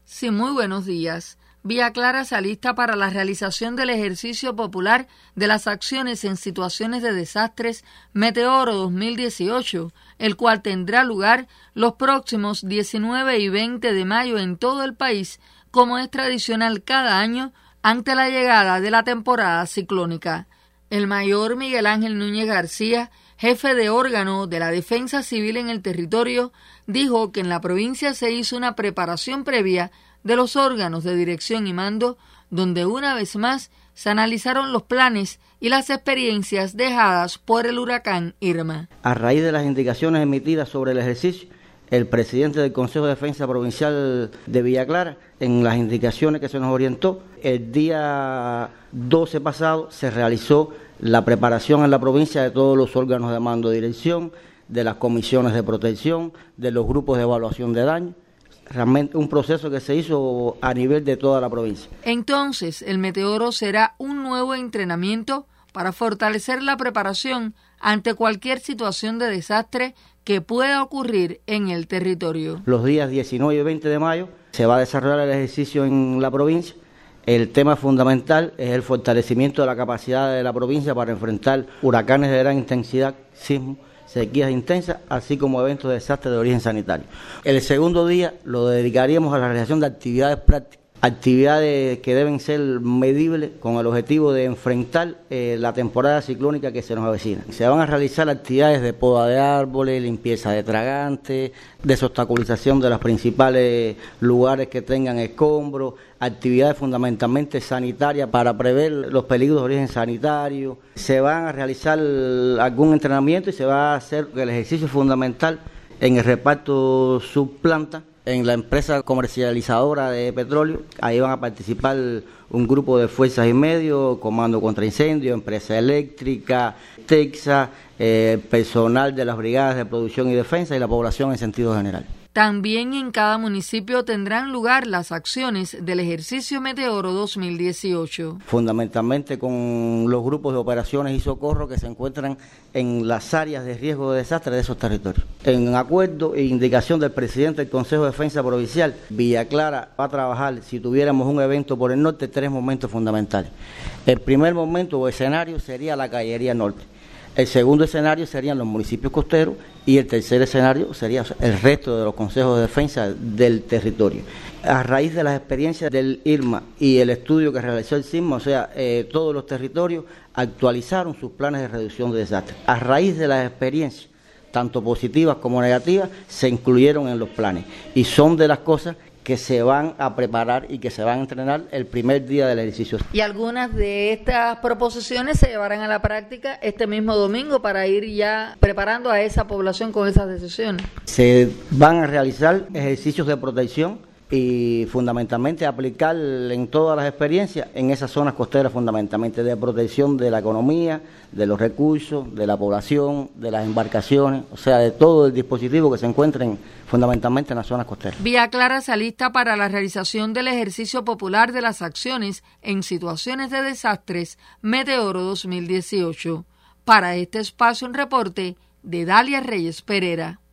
Sí, muy buenos días. Villa Clara se alista para la realización del ejercicio popular de las acciones en situaciones de desastres Meteoro 2018, el cual tendrá lugar los próximos 19 y 20 de mayo en todo el país, como es tradicional cada año ante la llegada de la temporada ciclónica. El mayor Miguel Ángel Núñez García, jefe de órgano de la Defensa Civil en el territorio, dijo que en la provincia se hizo una preparación previa de los órganos de dirección y mando, donde una vez más se analizaron los planes y las experiencias dejadas por el huracán Irma. A raíz de las indicaciones emitidas sobre el ejercicio, el presidente del Consejo de Defensa Provincial de Villa Clara, en las indicaciones que se nos orientó, el día 12 pasado se realizó la preparación en la provincia de todos los órganos de mando y dirección, de las comisiones de protección, de los grupos de evaluación de daño. Realmente un proceso que se hizo a nivel de toda la provincia. Entonces, el Meteoro será un nuevo entrenamiento para fortalecer la preparación ante cualquier situación de desastre que pueda ocurrir en el territorio. Los días 19 y 20 de mayo se va a desarrollar el ejercicio en la provincia. El tema fundamental es el fortalecimiento de la capacidad de la provincia para enfrentar huracanes de gran intensidad, sismos, sequías intensas, así como eventos de desastre de origen sanitario. El segundo día lo dedicaríamos a la realización de actividades prácticas, actividades que deben ser medibles con el objetivo de enfrentar la temporada ciclónica que se nos avecina. Se van a realizar actividades de poda de árboles, limpieza de tragantes, desobstaculización de los principales lugares que tengan escombros, actividades fundamentalmente sanitarias para prever los peligros de origen sanitario. Se van a realizar algún entrenamiento y se va a hacer el ejercicio fundamental en el reparto subplanta, en la empresa comercializadora de petróleo. Ahí van a participar un grupo de fuerzas y medios, comando contra incendios, empresa eléctrica, Texas, personal de las brigadas de producción y defensa y la población en sentido general. También en cada municipio tendrán lugar las acciones del ejercicio Meteoro 2018. Fundamentalmente con los grupos de operaciones y socorro que se encuentran en las áreas de riesgo de desastre de esos territorios. En acuerdo e indicación del presidente del Consejo de Defensa Provincial, Villa Clara va a trabajar, si tuviéramos un evento por el norte, 3 momentos fundamentales. El primer momento o escenario sería la Caballería Norte. El segundo escenario serían los municipios costeros y el tercer escenario sería el resto de los consejos de defensa del territorio. A raíz de las experiencias del Irma y el estudio que realizó el sismo, o sea, todos los territorios actualizaron sus planes de reducción de desastres. A raíz de las experiencias, tanto positivas como negativas, se incluyeron en los planes y son de las cosas que se van a preparar y que se van a entrenar el primer día del ejercicio. Y algunas de estas proposiciones se llevarán a la práctica este mismo domingo para ir ya preparando a esa población con esas decisiones. Se van a realizar ejercicios de protección y fundamentalmente aplicar en todas las experiencias en esas zonas costeras, fundamentalmente de protección de la economía, de los recursos, de la población, de las embarcaciones, o sea, de todo el dispositivo que se encuentren fundamentalmente en las zonas costeras. Villa Clara se alista para la realización del ejercicio popular de las acciones en situaciones de desastres Meteoro 2018. Para este espacio, un reporte de Dalia Reyes Pereira.